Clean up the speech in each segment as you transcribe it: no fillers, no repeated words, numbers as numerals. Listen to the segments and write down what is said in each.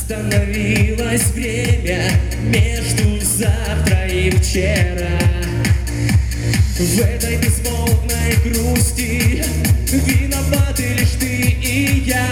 Остановилось время между завтра и вчера. В этой безмолвной грусти виноваты лишь ты и я.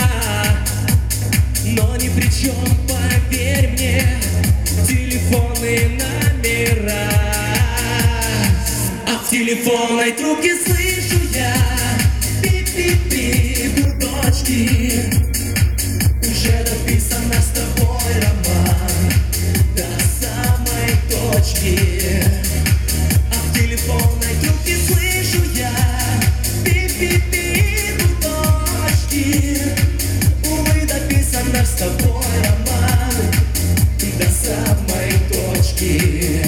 Но ни при чем, поверь мне, телефонные номера. А в телефонной трубке слышу я пи-пи-пи, гудочки. Уже дописан наш с тобой роман до самой точки. А в телефонной трубке слышу я пи-пи-пи, гудочки. Увы, дописан наш с тобой роман до самой точки.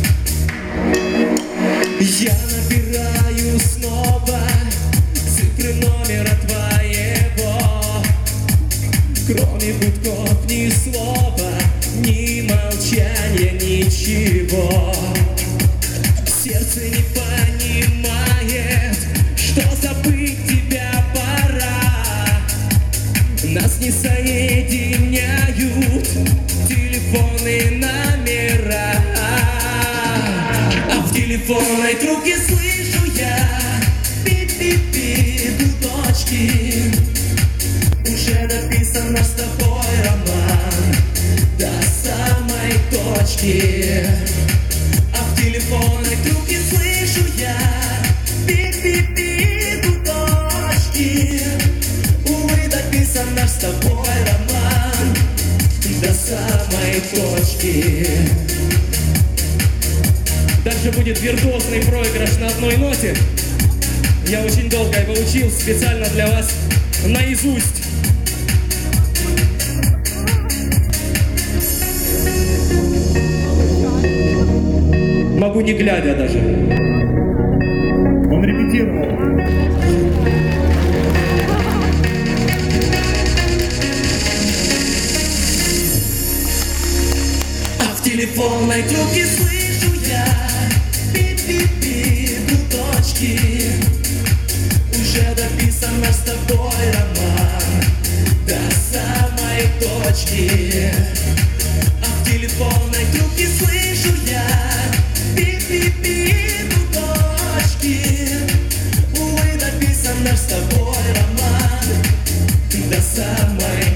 Я набираю снова цифры номера твоего. Кроме гудков ни слова, ни молчания, ничего. Сердце не понимает, что забыть тебя пора. Нас не соединяют телефонные номера. А в телефонной трубке слышу я пи-пи-пи, гудочки. Уже дописан наш с тобой роман до самой точки. А в телефонной трубке слышу я пи-пи-пи, гудочки. Увы, дописан наш с тобой роман до самой точки. Дальше будет виртуозный проигрыш на одной ноте. Я очень долго его учил специально для вас наизусть. Могу не глядя даже. Он репетировал. А в телефонной трубке слышу я пи-пи-пи, гудочки. Уже дописан наш с тобой роман до самой точки. А в телефонной трубке слышу я пи-пи-пи, гудочки. Увы, дописан наш с тобой роман до самой